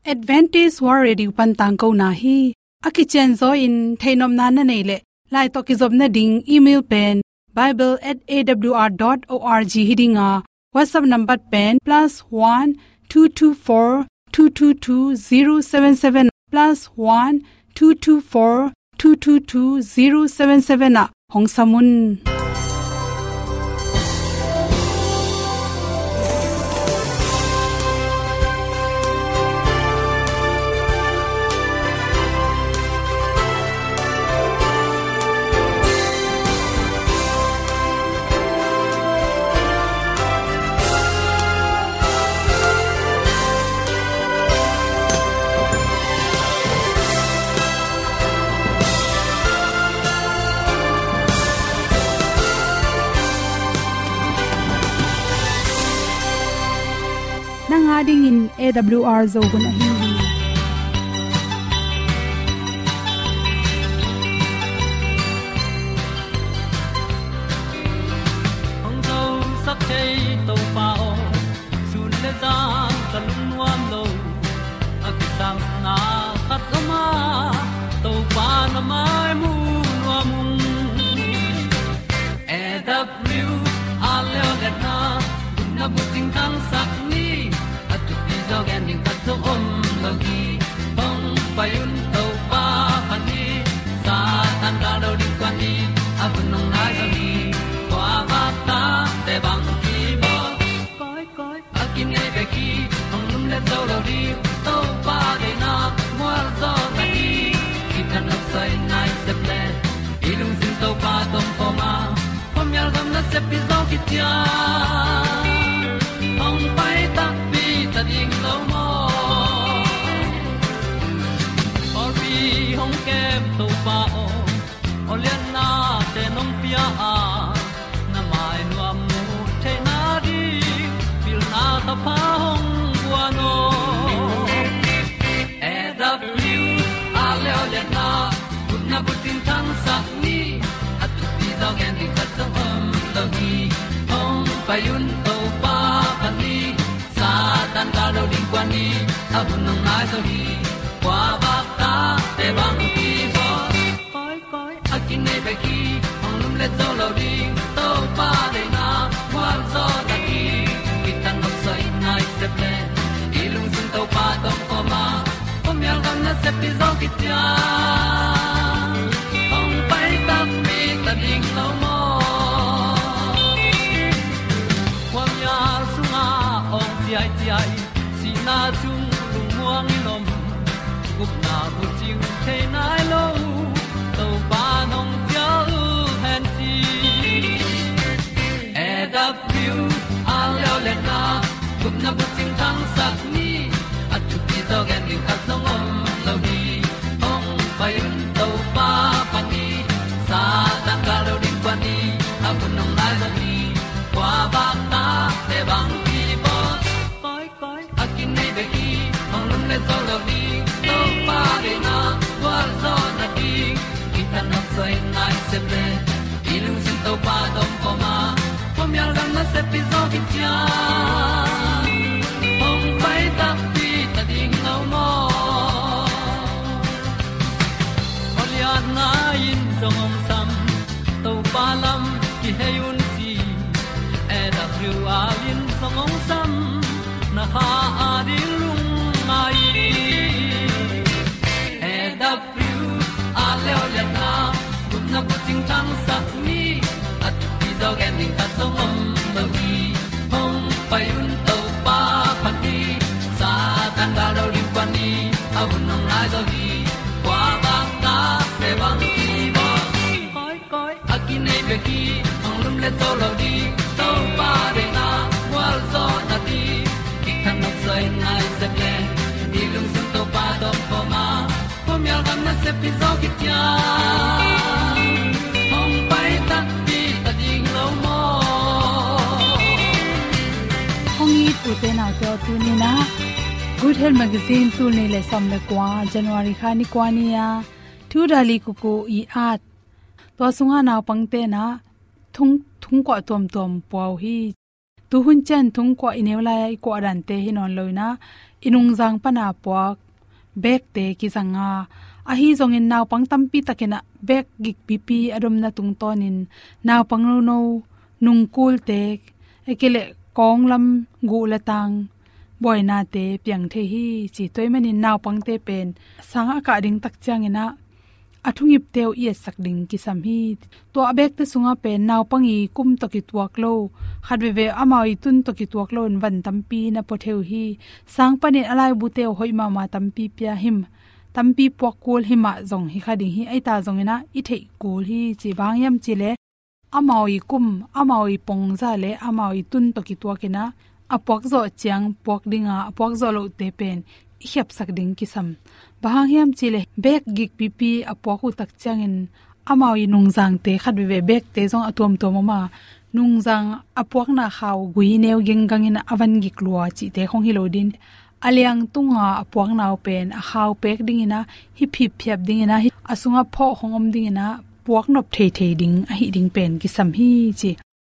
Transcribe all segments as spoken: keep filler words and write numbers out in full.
Advantage World Radio Pantang ko na hi akichen zo in thainom na na nei le lai to ki job na ding email pen bible at a w r dot org hidinga WhatsApp number pen plus one two two four two two two zero seven seven plus one two two four two two two zero seven seven a hong samun ding in A W R zo gun ahi ong zo sak chei to pao sun le za kan nuam lo akisam na khat ma to pa na mai mu nuam A W R le na na bu ting tang sak ni dog ending tat so om lo gi hong pai un to pa pan ni sa tan ga do di kwan ni a bu nong lai so ni kwa ba ta te bang ki bo koi koi a kim nei be ki hong lum le zo lo di to pa de na mo zo ta ni ki tan nok sai nai se ple ilung sin to pa tom pa ma pom yal gam na se pi zo ki tia hong pai ta ta ding lo mo or bi hong kem to pa o olian na te nong pia a na mai nu amu te na di bil na ta pa hong bua no E W a le olian na kun na bu tin tan sa ni at ti zo gen di khat zo om lo gi hong pa yun to pa pa ni tan ga lo ding kwan ni a bu nong lai so hi kwa ba ta te bang ki bo koi koi a kin nei be ki ong lum le zo lo ding to pa de na kwa zo ta ki ki tan nok sai nai se ple ilung sun to pa tom ko ma pom yal gam na se pi zo ki tia ong pai ta mi ta ding lo mo kwa ya sunga ong ti ai ti ai si na chung lu muang ni nom gup na bu chiu the nai lo to pa nong pia u han ti E W a le le na gup na bu chiu tang sat ni at tu pi zo gen ni khat song om lo ni ong pai un to pa pa ni sa tan ga lo ding pa ni a bu nong lai zo ni kwa ba ta te bang ki bo koi koi a kin nei be ki ong lum le zo lo ni to pa de na kwa zo na ki ki tan nok sai nai se ple ilung sin to pa dom ko ma pom yal gam na se pi zo ki tia ong pai ta pi ta ding lo mo olian na in zong om sam to pa lam ki hay un ti E W R in zong om sam na ha a di lung mai E W a le le na kun na bu ting tang sat ni at ti zo gen ding ta zo om lo gi hong pai un to pa pa ni sa tan ga do ri pa ni a bu nong lai zo gi kwa ba ta te bang ki bo koi koi a ki nei be ki hong lum le zo lo di to pa de na wa zo na ti ki kan nok sai nai se ple ni lung sun to pa do po ma pom yal gam na se pi zo ki tia hong pai ta pi ta ding lo mo hong i pu te na to tu ni na Good Health Magazine tu ne le som le kwa January kha ni kwa ni ya thu dali ku ku i at to sunga na pangte na thung thung ko tom tom pau hi tu hun chen thung ko inewla ko ran te hi non loina inung jang pana puak bek te ki zanga a hi zong in naw pang tampi takena bek gik pipi adom na tung tonin naw pang no no nung kul te ekele konglam gu latang boina te piang the hi chi toy manin naw pang te pen sanga ka ding tak changena athungip teu i sak ding ki sam hi to abek te sunga pen naw pangi kum to ki tuak lo khatwe ve amai tun to ki tuak lo van tampi na potheu hi sang panin alai bu teu hoima ma tampi pya him tampi pok kul hima zong hi khading hi aita zongena i thei kul hi chi bangyam chile amawi kum amawi pongza le amawi tun to ki tuakena apok zo chiang pok dinga apok zo lo te pen hiap sak ding ki sam bahang hiam chile bek gik pipi apok u tak changin amawi nungjang te khatwe ve bek te zong atom to mama nungjang apok na khaw gui neu gengangin avan gik lua chi te khong hilodin aliang tunga apok naw pen a khaw pek dingina hi phip phiap dingina asunga pho khongom dingina puak nop thei thei ding a hi ding pen ki sam hi chi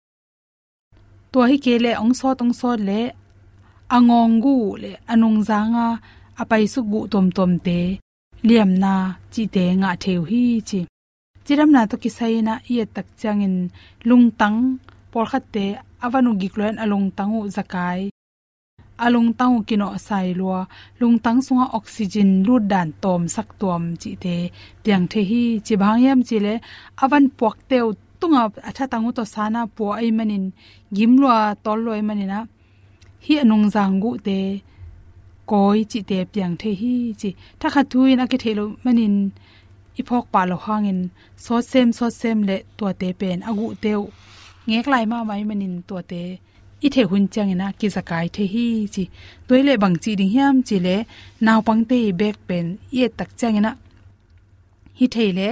to hi kele ong so tong so le angong gu le anung zanga apai su gu tom tom te liam na chi te nga theu hi chi chiram na to ki sai na ye tak changin lungtang por khat te avanu gikloan alung tangu zakai alung tangu kino sai lua lungtang sunga oxygen lu dan tom sak tom chi te piang the hi chi bhangyam chi le avan pok teu tunga atha tangu to sana po ai manin gimlwa tol loi manina hi anung zangu te koi chi te piang the hi chi tha kha thuin a ke thelo manin ipok pa lo hangin so sem so sem le to te pen agu teu ngek lai ma mai manin to te i the hun changina ki zakai the hi chi toile bang chi ding hiam chi le naw pang te bek pen ye tak changina hi theile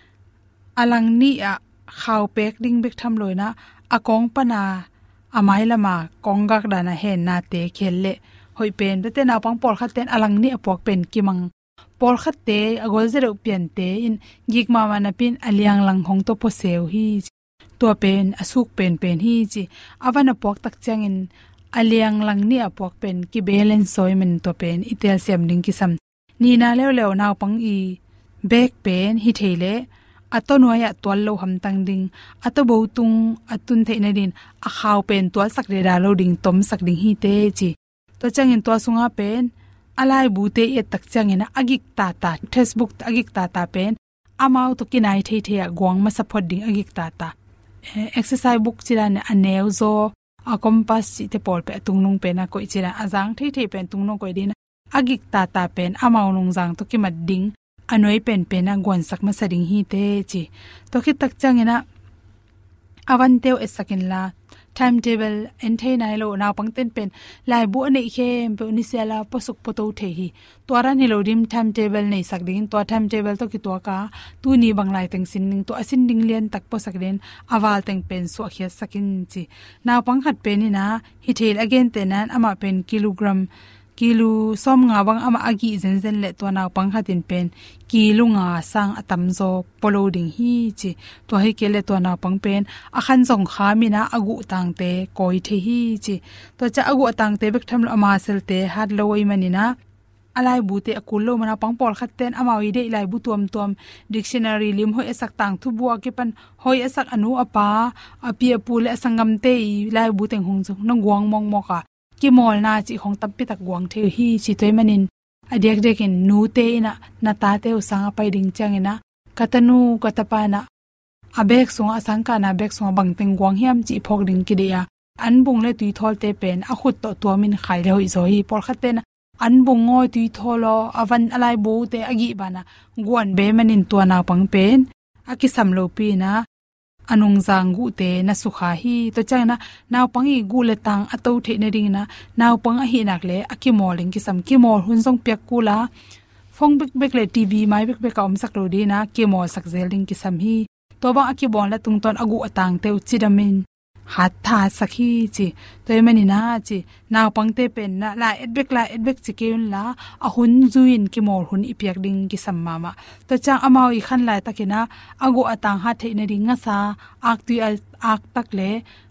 alang ni a khaw pek ding bek tham loina akong pana amai lama konggak dana hen na te khelle hoi pen te naw pang por khaten alang ni apok pen kimang por khatte agol zero pian te in gik ma mana pin aliang lang hong to poseu hi to pen asuk pen pen hi chi avana pok tak changin aliang lang ni apok pen ki balance soi men to pen itel sem ding ki sam ni na lew lew naw pang i back pen hi theile atonoya tollo hamtang ding ato botung atun theina din a khaw pen tol sak re da loading tom sak ding hi te chi to changin to sunga pen alai bu te e tak changina agik ta ta Facebook agik ta ta pen amau to kinai thei thei gong ma support ding agik ta ta exercise book chiran aneu zo a compass chi te pol pe tungnung pe na koi chira azang thei thei pen tungnung koi din agik ta ta pen amau nung jang to ki mat ding anoi pen pen na gon sak ma sading hi te chi to ki tak changina avan teu esakin la timetable en thei nai lo na pangten pen lai bu nei khem pe ni sela posuk poto the hi tora ni lo dim timetable nei sak ding to timetable to ki to ka tu ni banglai teng sin ning to asin ding lian tak po sak den awal teng pen so khia sakin chi na pang khat pe ni na hi thel again te nan ama pen kilogram kilu som nga bang ama agi zen zen le to na pang khatin pen kilu nga sang atam zo polo ding hi chi to hi kele to na pang pen akhan jong kha mi na agu tang te koi the hi chi to cha agu tang te bek tham ama sel te hat loi manina alai bu te akul lo mana pang pol khat ten ama wi de lai bu tuam tuam dictionary lim hoi asak tang thu bua ke pan hoi asak anu apa api apul asangam te lai bu teng hong chu nang guang mong moka ki mol na chi khong tampi tak guang the hi chi toy manin adek dekin nu te ina na ta te usanga pai ding changina katanu katapana abek sunga sangka na bek sunga bangteng guang hiam chi phok ding ki dia an bung le tui thol te pen a khut to to min khai le hoi zo hi por khaten an bung ngoi tui tholo avan alai bu te agi bana guan be manin to na pang pen akisam lo pi na anung zangu te na sukha hi to changna naw pangi gule tang ato the na ring na naw pang a hi nak le akimoling ki sam kimol hun jong pek kula phong bek bek le tv mai bek bek om sak lo di na kimol sak zeling ki sam hi to ba akibon la tung ton agu atang te uchidamin hat tha sakhi chi toy mani na chi naw pang te pen na la etbek la etbek chikin la a hun zuin kimol hun ipyak ding ki sam mama to chang amao i khan lai takina agu atang ha theina ring nga sa ak tu ak tak le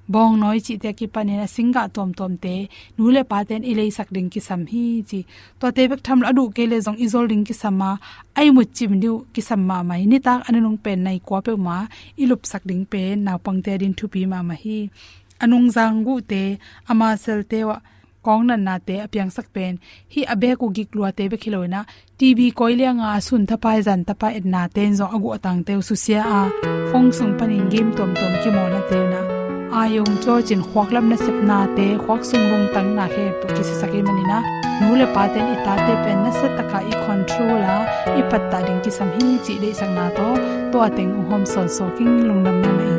bong noi chi te ki panena singa tom tom te nule paten ilei sak ding ki sam hi chi to te bek tham adu ke le jong izol ding ki sama ai mu chim diu ki samma mai ni tak anung pen nai kwa pe ma ilup sak ding pe na pang te din thu pi ma ma hi anung jang gu te ama sel te wa kong nan na te apyang sak pen hi abe ku gik lua te be khiloina tv koilia nga sun thapai jan tapa etna ten zo agu atang te su sia a phong sung panin game tom tom ki mo na te na ayong cho chin khwaklam na sepna te khwak sung lung tang na he ki se sake manina nule paten ita te pen na se taka i controla i patta ding ki sam hi chi de sang na to to ateng hom son so king lungnam na mai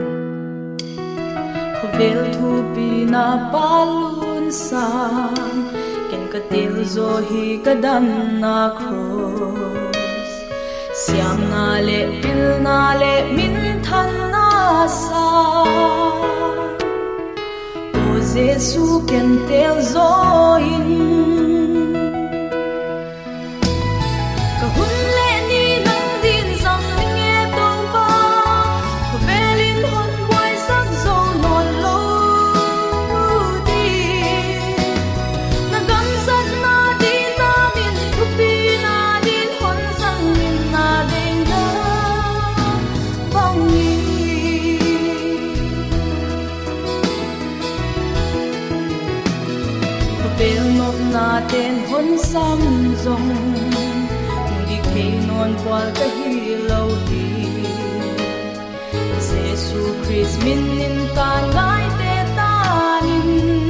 vel thu pi na palun san ken ka til zo hi kadam na cross siam na le pil na le min than na sa o jesu ken tel zo in ka hun le ni nang din sang nge to pa ko velin hon boy sak zo non lo di na gam sat na di na min thu pi na din hon sang min na ding na bang ni vel nok na ten hon sam zong di ke non kwal ka hi lo di jesu christ min nin ta ngai te ta nin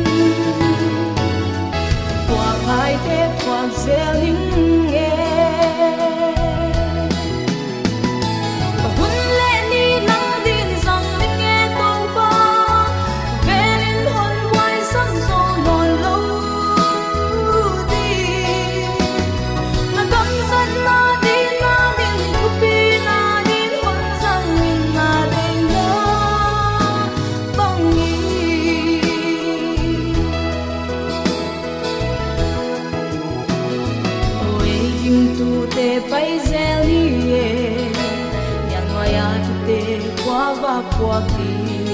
kwa pai te kwa zeling e hun le ni nang din sang min nge to pa velin hon wai sang zo non lo di na gam san na di na min thu pi na din hon sang min na ding na bang ni oi him tu te pai zel ni e yang wa ya tu te kwa va kwa ki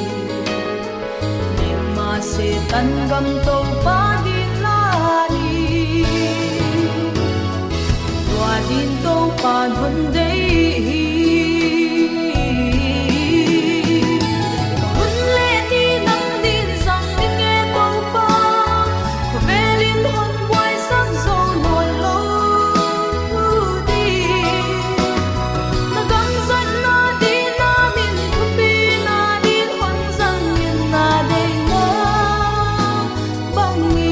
ne ma se tan gam to pa din la ni wa din to pa hun dei hun le ni nang din sang ni nge to pa ko velin hon wai sang zo non lo di na gam san na di na min thu pi na din hon sang min na dei na bang ni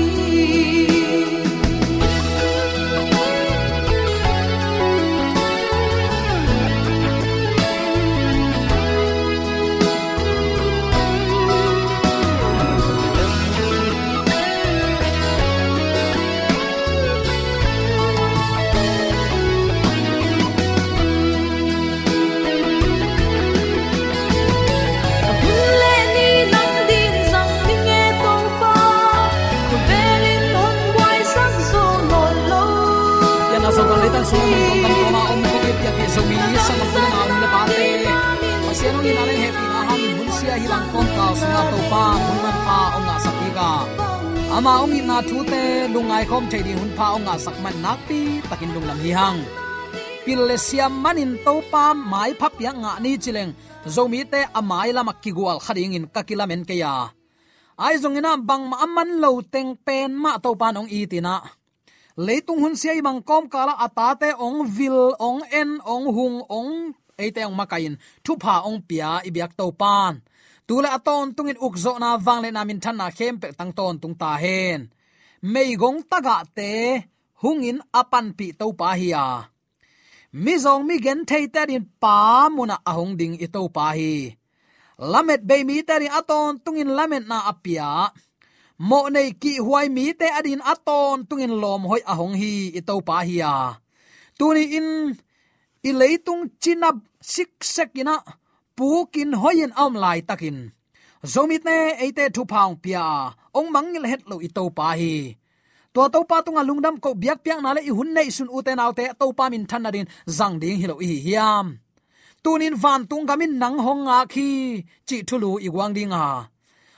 hun le ni nang din sang ni nge to pa ko velin hon wai sang zo non lo yan aso kan letan so mong tong kan ma om ko it ya pi so mi sa ma ko na um le pa te pasiano ni na le happy na han hun sia hi lang kon ka sunga to pa hun man pa ong na sakti ka ama ong in na thu te lungai khom thei di hun pa ong na sak man nak pi takin lung lam hi hang pil le siam manin to pa mai phap ya nga ni chileng zomi te amai lama kigwal khading in kakilamen ke ya ai zongina bang ma aman lo teng pen ma to pan ong itina leitung hun siai mang kom kala atate ong vil ong en ong hung ong eite ong makain thupa ong pia ibyak to pan tula aton tungin ukzo na wangle namin than na khem pe tang ton tung ta hen mei gong taga te hungin apan pi to pa hiya mi zong mi gen thei ta din pa muna ahong ding i to pa hi lamet be mi ta ri aton tungin lamet na apia mo nei ki huai mi te adin aton tungin lom hoi ahong hi i to pa hiya tuni in i leitung chinap sik sekina pukin hoyen am lai takin zomit ne eite thu phang pia ong mangil het lo i to pa hi to to pa tunga lungdam ko biak piak na le i hun nei sun uten autte to pa min than na din zang ding hilo hi hiam tunin van tung gamin nang honga khi chi thulu i wang dinga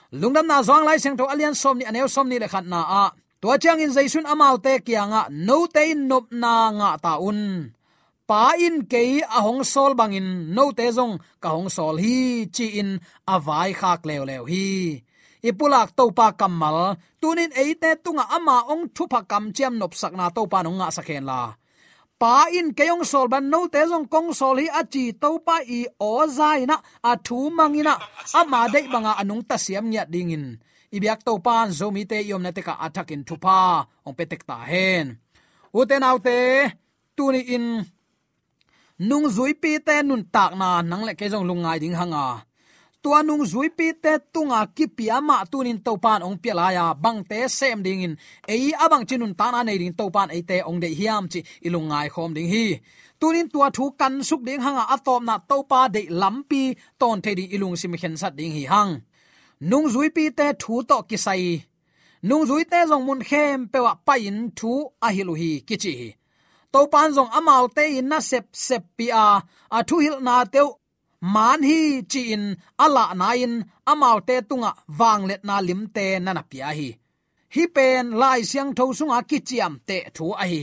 lungdam na zong lai seng tho alian som ni aneu som ni le khat na a tua chang in jaisun amau te kianga no te nop na nga ta un pa in ke a hong sol bangin no te zong ka hong sol hi chi in avai khak lew lew hi ipulak topa kamal tunin eite tunga ama ong thupa kam chiam nop sakna topa nong nga sakhen la pa in keyong sol ban no te jong kong sol hi achi topa i o zaina a thu mangina ama dei banga anung ta siam nya dingin ibyak topan zomi te yom na te ka atakin thupa ong petek ta hen uten autte tuni in nung zui pi te nun tak na nang le ke jong lungai ding hanga tua nung zui pi te tunga ki piama tunin topan ong pialaya bangte sem ding in ei abang chinun ta na nei ding topan ei te ong de hiam chi ilungai khom ding hi tunin tua thu kan suk ding hanga atom na topa de lampi ton the ding ilung sim khen sat ding hi hang nung zui pi te thu to kisai nung zui te jong mun khem pewa pain thu a hilu hi kichi to pan jong amau te in na sep sep pi a a thu hil na teu man hi chi in ala na in amau te tunga wang let na lim te na na pia hi hi pen lai siang tho sunga kichiam te thu a hi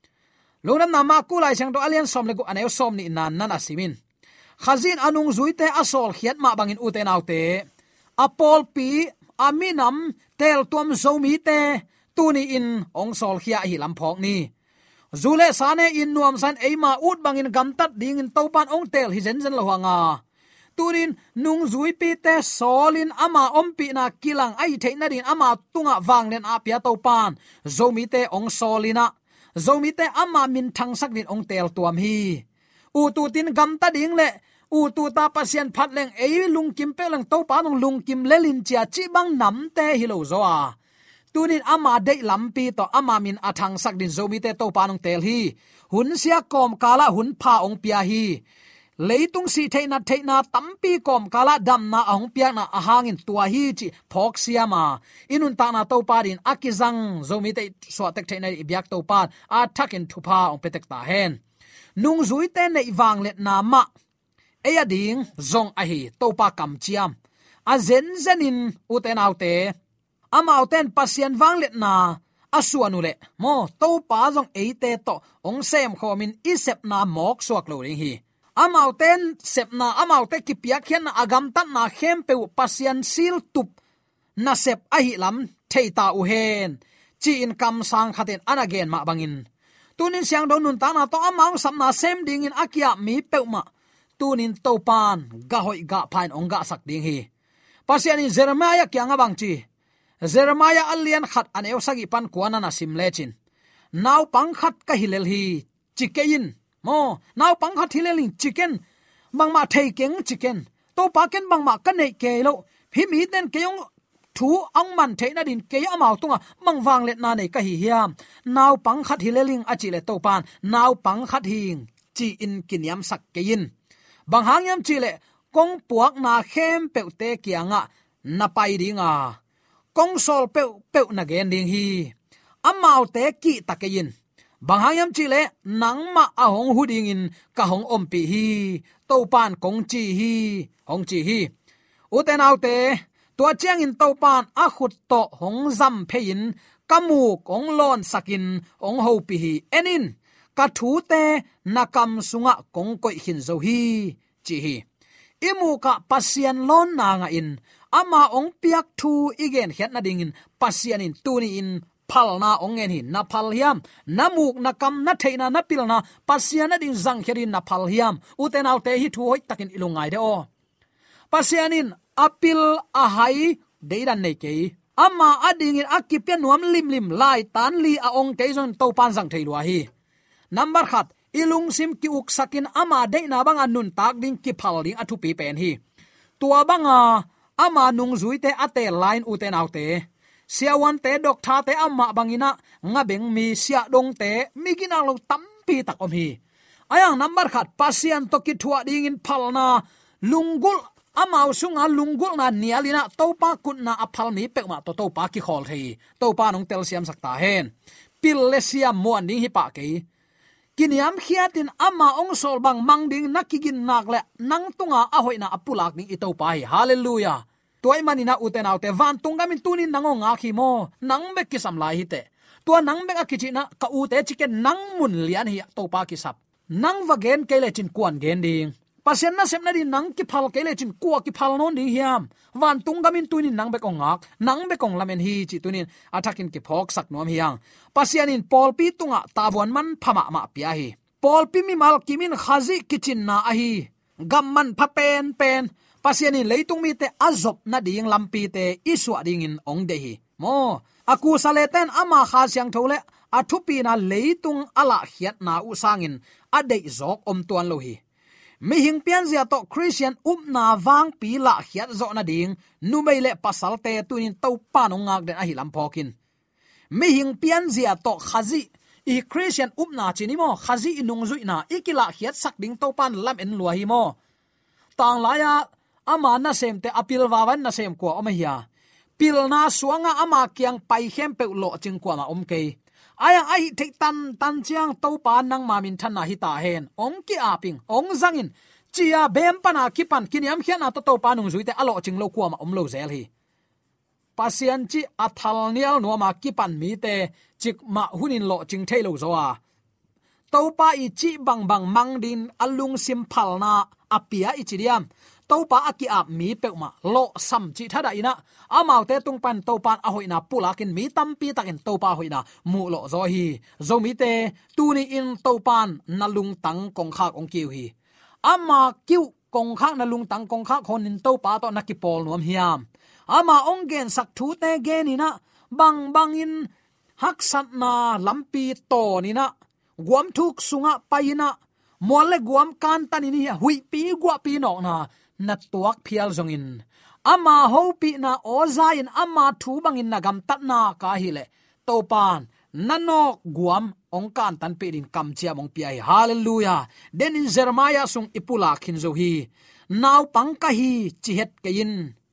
lonam na ma ku lai siang to alian som le ku aneu som ni nan na na simin khazin anung zui te asol khiat ma bangin u te nau te apol pi aminam tel tuam zomi te tuni in ong sol khia hi lam phok ni zule sane in nuam san eima ut bangin gamtat ding in topan ong tel hi zen zen lo hanga turin nung zui pi te solin ama ompi na kilang ai theina din ama tunga wanglen apia topan zomi te ong solina zomi te ama min thang sak din ong tel tuam hi u tu tin gamta ding le u tu ta pasien phat leng ei lung kim pe lang topa nong lung kim lelin chia chi bang nam te hi lo zo a tunin ama de lampi to ama min athang sak din zomi te to panong tel hi hun sia kom kala hun pha ong pia hi leitung si theina theina tampi kom kala dam na ong pia na ahangin tua hi chi phok siama inun ta na to pa din akizang zomi te so tek theina ibyak to pan a thakin thupa ong petek ta hen nung zui te nei wang let na ma eya ding zong a hi to pa kam chiam a zen zenin uten autte amauten pasien wanglet na asuanule mo to pa jong eite to ong sem khomin isep na mok suak lo ring hi amauten sepna amaute kipia khian na agam tan na khem pe pasien sil tup na sep a hi lam theita u hen chi in kam sang khaten anagen ma bangin tunin siang don nun ta na to amang sam na sem ding in akia mi peuma tunin to pan ga hoi ga phain ong ga sak ding hi pasien in Jeremiah kyanga bang chi Jeremiah alian khat aneu sagi pan kuana na simlechin naw pang khat ka hilel hi chikein mo naw pang khat hilelin chicken bangma thei keng chicken to pa ken bangma ka nei ke lo phi mi ten keyong thu ang man theina din ke amau tunga mangwang let na nei ka hi hiam naw pang khat hileling achi le to pan naw pang khat hing chi in kiniam sak kein bang hangyam chi le kong puak na khem peute kianga na pai dinga kong sol pe pe na gen ding hi amau te ki takein banghayam chile nangma ahong huding in ka hong ompi hi to pan kong chi hi hong chi hi uten autte tua chiang in to pan a khut to hong zam phein kamu kong lon sakin ong ho pi hi enin ka thu te nakam sunga kong koi hin zo hi chi hi imu ka pasian lon na nga in ama ong piak thu igen het na ding in pasian in tuni in phal na ong en hi na phal hiam namuk na kam na theina na pil na pasian na ding zang kherin na phal hiam uten autte hi thu hoi takin ilungai de o pasianin apil a hai deiran nei ke ama ading in akipian nuam lim lim lai tan li a ong ke zon to pan zang theilwa hi number khat ilung sim ki uk sakin ama de na bang anun tak ding ki phal ding athu pi pen hi tua banga ama nung zuite ate line uten autte siawan te dok tha te amma bangina nga beng mi sia dong te migina lo tampi tak om hi ayang number khat pasian to ki thua ding in phalna lungul amau sunga lungul na nialina topa kunna aphal mi pekma to topa ki khol thei topa nong tel siam sakta hen pil le siam mo ding hi pa ke kiniam khiatin ama ong sol bang mang ding nakigin nak le nang tunga a hoina apulak ning itopa hi hallelujah toy manina uten autte van tungamin tunin nango nga khi mo nang be kisam lai hi te tua nang be akichina ka u te chicken nang mun lian hi to pa kisap nang vagen kele chin kwan gen ding pasien na sem na di nang ki phal kele chin kwa ki phal non ding hiam van tungamin tunin nang be kong ngak nang be kong lamen hi chi tunin athakin ki phok sak nom hiang pasianin pol pi tunga tawon man phama ma pia hi pol pi mi mal kimin khazi kitchen na a hi gamman pha pen pen pasianin leitung mi te azop na ding lampi te iswa ding in ong de hi mo aku saleten ama kha siang thole athupi na leitung ala hiat na u sangin adei zok om tuan lo hi mi hing pian zia to Christian up na wang pi la hiat zo na ding nu mai le pasal te tunin to pa no ngak den a hi lam phokin mi hing pian zia to khazi i Christian up na chini mo khazi inung zui na ikila hiat sak ding to pan lam en lua hi mo tang la ya ama na sem te apil wawan na sem ko om hiya pil na suanga ama kyang pai hem pe lo ching kwa ma om ke aya ai thei tan tan chiang to pa nang ma min than na hi ta hen ong ki aping ong zangin chia bem pana ki pan kiniam khiana to to pa nung zui te alo ching lo kwa ma om lo zel hi pasian chi athal nial no ma ki pan mi te chik ma hunin lo ching thei lo zo a to pa i chi bang bang mang din alung sim phal na apia i chidiam to pa aki ap mi pe ma lo sam chi thada ina amau te tung pan to pan a hoina pulakin mi tampi takin to pa hoina mu lo zo hi zo mi te tu ni in to pan nalung tang kong khak ong kiu hi ama kiu kong khak nalung tang kong khak honin to pa to nakipol nuam hiam ama ong gen sak thu te gen ina bang bang in hak sat na lampi to ni na guam thuk sunga paina molle guam kan tan ni hui pi gwa pi no na na tuak phial zongin ama ho pi na oza in ama thu bangin na gam tat na ka hi le to pan nanok guam ong kan tan pe din kam chia mong pi ai hallelujah den in Jeremiah sung ipula khin zo hi naw pang ka hi chi het ke in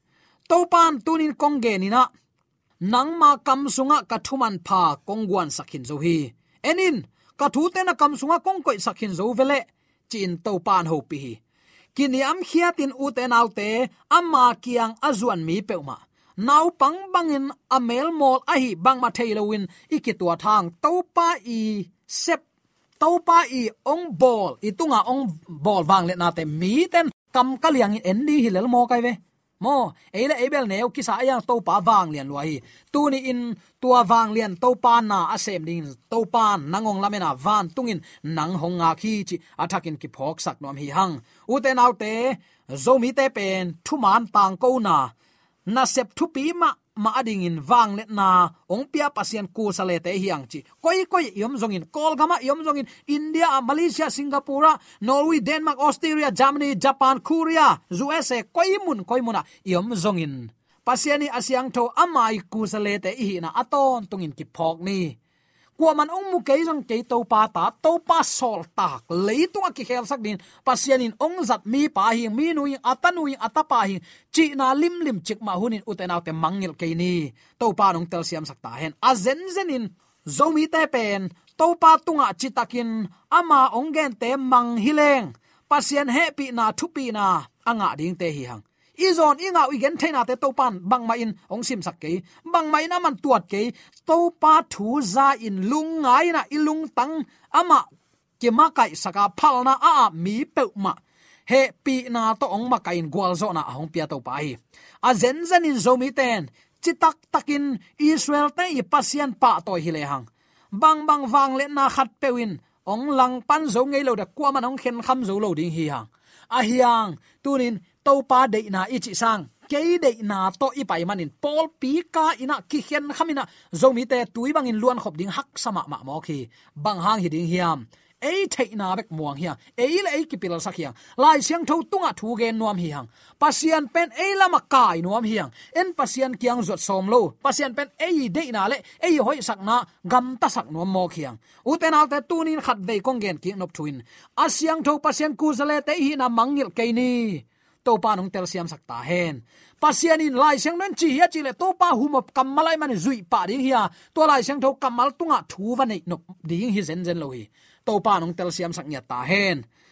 to pan tunin kong ge ni na nang ma kam sunga ka thuman pha kongwan sakhin zo hi enin ka thu te na kam sunga kong koi sakhin zo vele chin to pan ho pi hi kiniam khiatin uten autte amma kiang azuan mi peuma naw pang bangin amel mol ahi bangma thailowin ikitwa thang topa i sep topa i ong bol itunga ong bol wang le na te mi ten kam kaliang en di hilel mo kai ve mo eile ebel neu kisa yang topa wang lian lo hi tuni in tua wang lian topa na asem ding topa nangong lamena van tungin nang honga khi chi athakin ki phok sak nom hi hang uten autte zomi te pen thuman tang ko na na sep thu pi ma ma ading in wang let na ong pia pasien ku sale te hiang chi koi koi yom zong in kol gama yom zong in India Malaysia Singapore Norway Denmark Australia Germany Japan Korea U S A koi mun koi muna yom zong in pasiani asyang tho amai ku sale te hi na aton tungin ki phok ni kwa man ong mu ke jong ke to pa ta to pa sol tak leitung ki khel sak din pasianin ong zat mi pa hi mi nu atanu atapa hi chi na lim lim chik ma hunin uten autte mangil ke ni to pa nong tel siam sak ta hen a zen zenin zomi te pen to pa tunga chitakin ama ong gen te mang hileng pasian happy na thupi na anga ding te hi hang izon inga igen thaina te topan bangma in ong sim sak ke bangma ina man tuat ke topa thu za in lung ngai na ilung tang ama kema kai saka phalna a mi peuma he pi na to ong ma kain gwal zo na hong pia to pai a zen zen in zomi ten chitak takin Israel te i pasian pa to hi le hang bang bang wang le na khat pewin ong lang pan zo ngei lo da kwa man ong khen kham zo lo ding hi hang a hiang tunin to pa de na ichi sang ke de na to i pai manin pol pi ka ina ki khen khamina zomi te tui bangin luan khop ding hak sama ma mo khi bang hang hi ding hiam ei theina bek muang hiang ei le ei kipil sakhiang lai siang tho tunga thu gen nuam hi hang pasian pen ei lama kai nuam hiang en pasian kiang zot som lo pasian pen ei de na le ei hoi sakna gam ta sak nuam mo khiang uten alte tunin khat ve kong gen ki nop thuin asiang tho pasian ku zale te hi na mangil ke ni to pa nong tel siam sakta hen pasian in lai siang non chi ya chi le to pa humop kamalai man zui pa ding hiya to lai siang tho kamal tunga thu wa nei nop ding hi zen zen lo hi to pa nong tel siam sak nya ta hen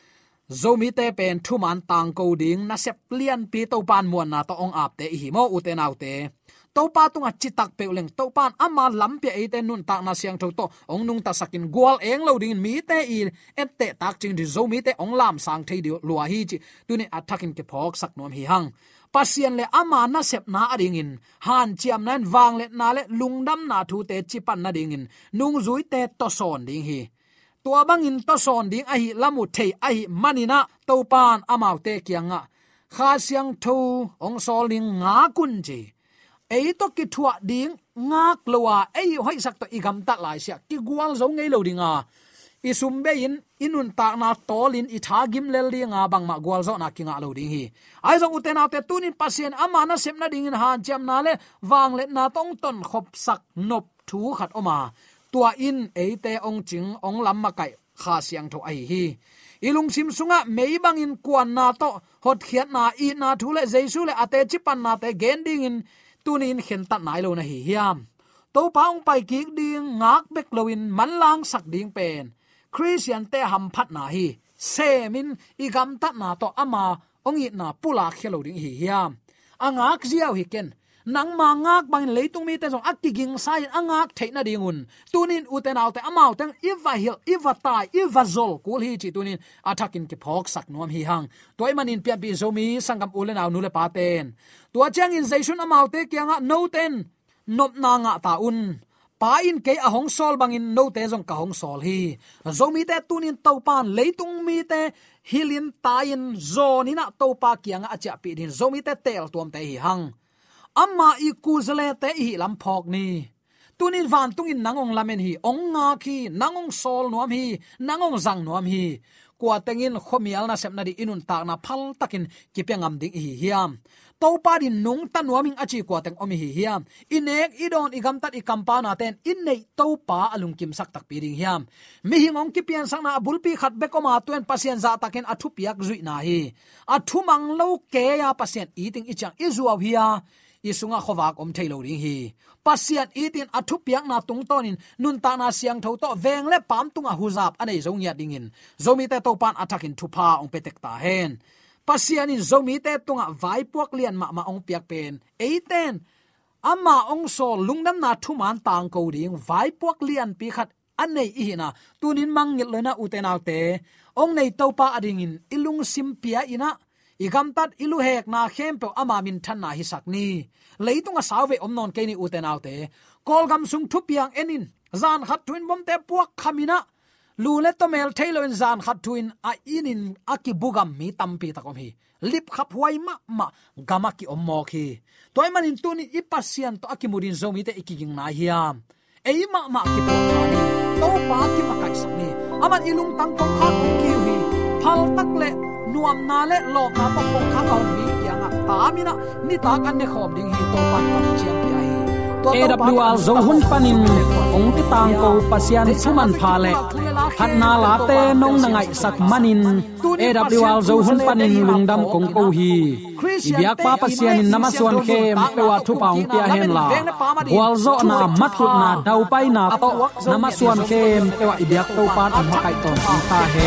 zomi te pen thuman tang ko ding na sep lian pi to pan muan na to ong ap te hi mo uten autte to pa tunga chitak peuleng to pan ama lampe ate nun tak na siang tho to ong nung ta sakin gwal eng lo ding mi te i ette tak ching di zomi te ong lam sang thei di lua hi chi tuni attacking ke phok sak nom hi hang pasian le ama na sep na ading in han chiam nan wang le na le lungdam na thu te chipan na ding in nung zui te to son ding hi tua bangin to son ding a hi lamu thei a hi manina to pan amau te kianga kha siang tho ong sol ning nga kun chi ei to ki thua ding ngak lowa ei hoi sak to igam ta lai sia ki gwal zo ngei lo dinga isum be in inun ta na tolin i tha gim lel li nga bang ma gwal zo na kinga lo ding hi ai zo uten autte tunin pasien amana sem na ding in han jam na le wang le na tong ton khop sak nop thu khat oma tua in eite ong ching ong lam ma kai kha siang tho ai hi ilung sim sunga mei bangin kwan na to hot khiat na i na thu le jesu le ate chipan na te gending in tunin khen ta nai lo na hi hiam to paung pai ki ding ngak bek loin man lang sak ding pen christian te ham phat na hi semin igam ta na to ama ong i na pula khelo ding hi hiam angak ziaw hi ken nang ma ngak bang leitung mi te jong akiging sai angak theina dingun tunin uten autte amau tang iwa hil iwa tai iwa zol kul hi chi tunin attacking ke phok sak nom hi hang toy manin pia bi zomi sangam ulen aw nule paten tua chang in zaishun amau te kyanga no ten nop na nga ta un pa in ke ahong sol bangin no te jong ka hong sol hi zomi te tunin topan leitung mi te hilin tayin zonina topa kyanga acha pi din zomi te tel tuam te hi hang amma i kuzale te hi lam phok ni tunin van tungin nangong lamen hi ong nga khi nangong sol nuam hi nangong zang nuam hi kwa tengin khomial na sepna di inun tak na phal takin kipyangam ding hi hiam to pa din nung ta nuaming achi kwa teng omi hi hiam inek idon igam tat ikampa na ten in nei to pa alung kim sak tak piring hiam mi hingong kipian sang na bulpi khat bekoma tuen pasien za taken athu piak zui na hi athu mang lo ke ya pasien eating ichang izuaw hiya isunga khowak om thailo ring hi pasian itin athu piak na tung tonin nun ta na siang tho to veng le pam tunga huzap anei zong ya dingin zomi te to pan attacking thu pa ong petek ta hen pasian in zomi te tunga vai puak lian ma ma ong piak pen eiten amma ong so lungdam na thu man tang ko ding vai puak lian pi khat anei hi na tunin mangil lena utenaute ong nei to pa ading in ilung sim pia ina igam tat ilu hek na khempe ama min than na hi sakni leitunga sawe omnon ke ni uten autte kolgam sung thupiang enin zan khat tuin bom te puak khamina lule to mel thailo in zan khat tuin a inin akibugam mi tampi takom hi lip khap huai ma ma gamaki ommo khi toy manin tuni ipasian to akimurin zomi te ikiging na hiam eima ma ki to ni to pa ki makai sakni aman ilung tang tong khat ki hi phal tak le nuam na le lo ka pok pok kha ka mi yang ta mina ni ta kan ne khom ding hi to pan kam chiam pi ai A W R zo hun panin ong ti tang ko pasian suman pha le hat na la te nong na ngai sak manin A W R zo hun panin lungdam kong ko hi ibyak pa pasian in namaswan khem pewa thu paung pia hen la wal zo na matut na dau pai na to namaswan khem pewa ibyak to pan ang makai ton ta he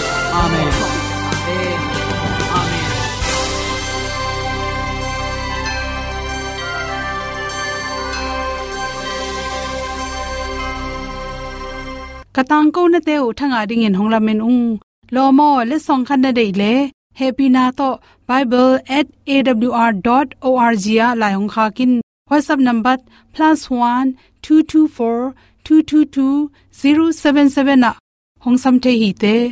amen katang ko na te u thanga ding in honglamen ung lomo le song khan na dei le happy na to bible at a w r dot org ya la hong kha kin whatsapp number plus one two two four two two two zero seven seven na hong sam the hi te